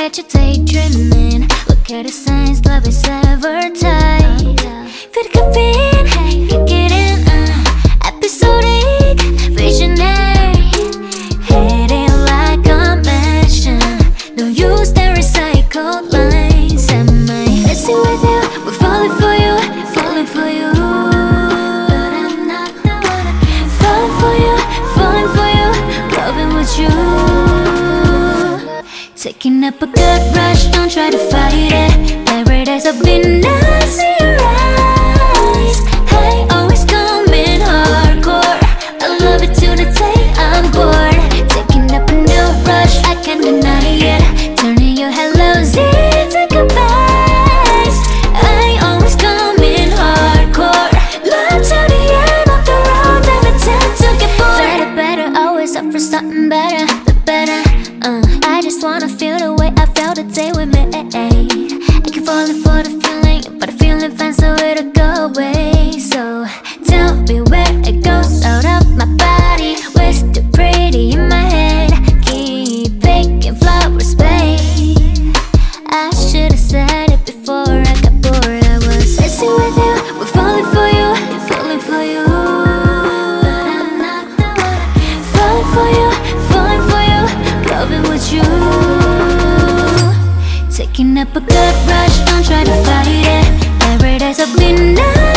got you daydreaming. Look at the signs, love is advertised. Feel the caffeine, kick it in, episodic, visionary. Hitting like a mission. No use the recycled lines. Am I messing with you? We're falling for you, falling for you. But I'm not the one again. Falling for you, falling for you, loving with you. Taking up a good rush, don't try to fight it. Paradise I've been lost in your eyes. Hey, always coming hardcore. I love it till the day I'm bored. Taking up a new rush, I can't deny it. Turning your hellos into goodbyes. I always coming hardcore. Love to the end of the road, and I tend to get bored. Better, always up for something better, the better. I just wanna feel the way I felt the day we met. I keep falling for the feeling, but the feeling finds a way to go away. So tell me where it goes out of my body. We're still pretty in my head. Keep making flowers, babe. I should've said it before I got bored. I was messing with you, we're falling for you, falling for you. But I'm not the one again. Falling for you, falling for you, loving with you. Taking up a good rush, don't try to fight it. Paradise I've been